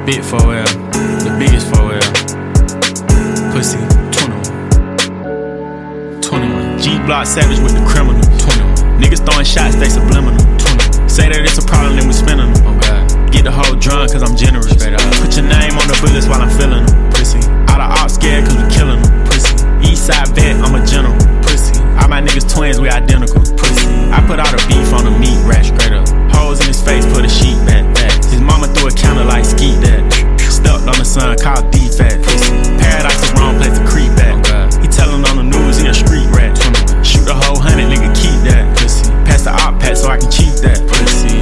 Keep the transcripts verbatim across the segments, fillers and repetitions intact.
Big four L, the biggest four L. Pussy, twenty-one. twenty-one. G-Block savage with the criminal, twenty-one. Niggas throwing shots, they subliminal, twenty-one. Say that it's a problem, then we spinning them, oh God. Get the whole drunk, cause I'm generous. Put your name on the bullets while I'm feeling them, pussy. All the ops scared cause we killing them, pussy. Eastside vet, I'm a general, pussy. All my niggas twins, we identical, pussy. I put all the beef on the meat rack, straight up. Holes in his face, put a sheet back, back. His mama threw a counter like skeet that. Stuck on the sun, called D-Fat, pussy. Paradise the wrong place to creep at. Oh he tellin' on the news, he a street rat. Shoot the whole hundred, nigga, keep that, pussy. Pass the op pack so I can cheat that, pussy.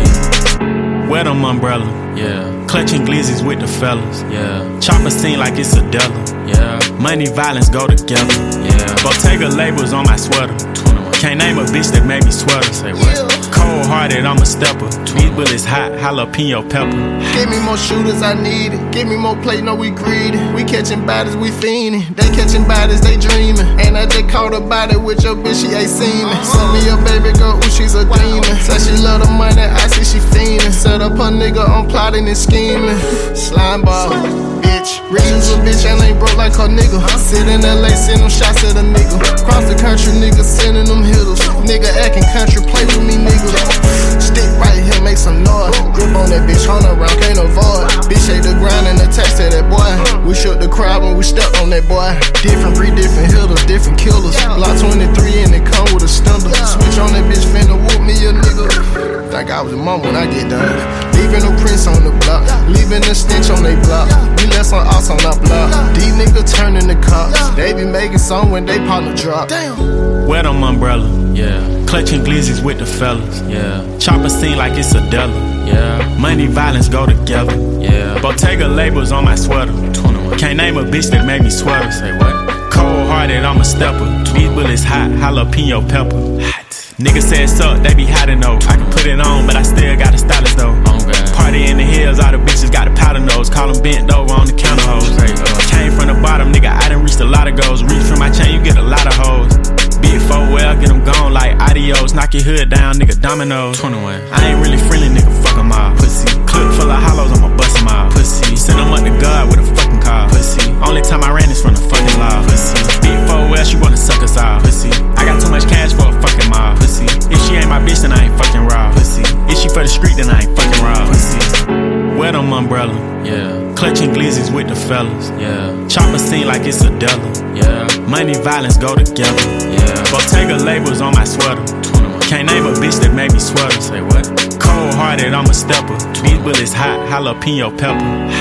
Wear them umbrella, yeah. Clutching glizzies with the fellas, yeah. Chopper scene like it's a Della, yeah. Money, violence go together, yeah. Bottega labels on my sweater, twenty-one. Can't name a bitch that made me sweater. Say what? Yeah. Cold hearted, I'm a stepper. These bullets hot, jalapeno pepper. Give me more shooters, I need it. Give me more plate, no we greedy. We catching bodies, we fiending. They catching bodies, they dreaming. And I just caught a body with your bitch, she ain't seen me. Send me your baby girl, ooh, she's a demon. Said she love the money, I see she fiending. Set up her nigga on plotting and scheming. Slime ball, bitch. Rich as a bitch and ain't broke like her nigga. Sit in L A, send them shots at a nigga. Cross the country, nigga, sending them hitters. Nigga acting country, play with me, nigga. Stick right here, make some noise. Grip on that bitch, on around, can't avoid. Bitch hate the grind and attached to that boy. We shook the crowd when we stepped on that boy. Different breed, different hitters, different killers. Block twenty-three and it come with a stunner. Switch on that bitch, finna whoop me a nigga. Think I was a mom when I get done. Leaving the prints on the block, leaving the stench on they block. We left some outs on our block. These niggas turning the cops. They be making song when they partner drop. Damn. Wear them umbrella, yeah. Clutching glizzies with the fellas, yeah. Chopper scene like it's a Della, yeah. Money, violence go together, yeah. Bottega labels on my sweater, twenty-one. Can't name a bitch that made me sweater. Say what? Cold hearted, I'm a stepper. These bullets hot, jalapeno pepper. Hot. Niggas say it's up, they be hiding though. I can put it on, but I still got a stylist though. Oh, party in the hills, all the bitches got a powder nose. Call them bent over on the counter hoes. Came from the bottom, nigga, I done reached a lot of goals. Reach from my chain, you get a lot of hoes. Big four well, get them gone like adios. Knock your hood down, nigga, dominoes. twenty-one. I ain't really friendly, nigga, fuck 'em all. Pussy. Clip full of hollows, I'ma bust 'em all. Pussy. Send 'em up to God with a fucking car. Pussy. Only time I ran is from the fucking law. Pussy. Big four well, she wanna suck us all. Pussy. I got too much cash for a fucking mob. Pussy. If she ain't my bitch, then I ain't fucking raw. Pussy. If she for the street, then I ain't fucking raw. Pussy. Wear them umbrella, yeah. Clutching glizzies with the fellas, yeah. Chopper scene like it's a Della, yeah. Money, violence go together, yeah. Bottega labels on my sweater, twenty-one. Can't name a bitch that made me sweater. Say what? Cold hearted, I'm a stepper. These bullets hot, jalapeno pepper.